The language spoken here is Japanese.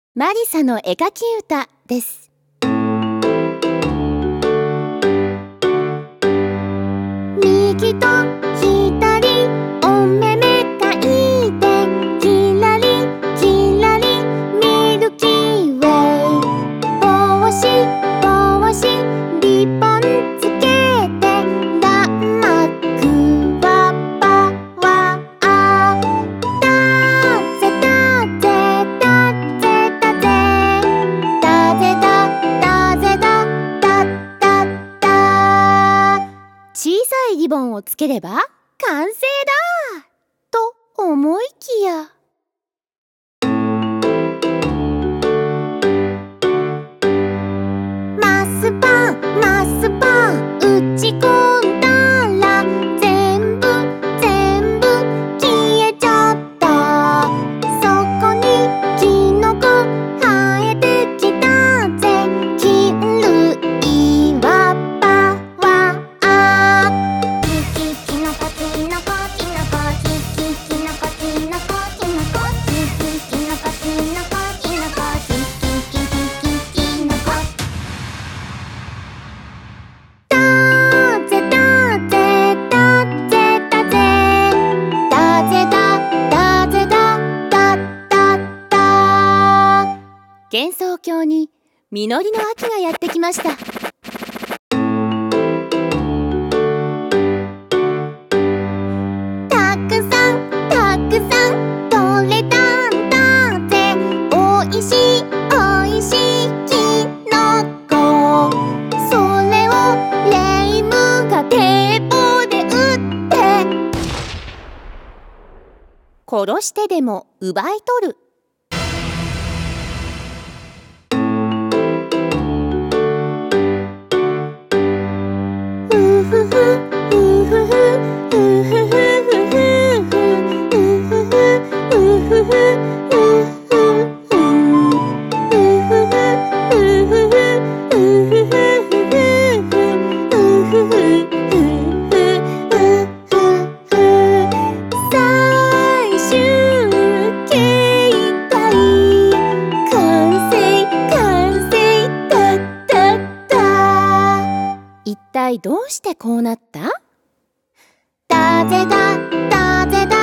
マリサの絵描き歌です。右と左お目目描いて、キラリキラリミルキーウェイ。帽子リボンつけて、弾幕はパワー。だぜだぜだぜだぜだぜだぜだだだだ。小さいリボンをつければ完成だと思いきや、マスパン打ち込んだら全部消えちゃった。そこにキノコ生えてきたぜ。金類はパワー。キキノコキノコキノコキキキノコキノコキノコキキキノコキノコキノコキキキキキノコ。だぜだぜだぜだぜだぜだだぜだだだだ。幻想郷に実りの秋がやってきました。たくさん取れたんだぜ。おいしいキノコ。それをレイムが堤防で撃って、殺してでも奪い取る。うふふうふふうふふふうふふうふ最終形態完成だっただ。一体どうしてこうなった？だぜだ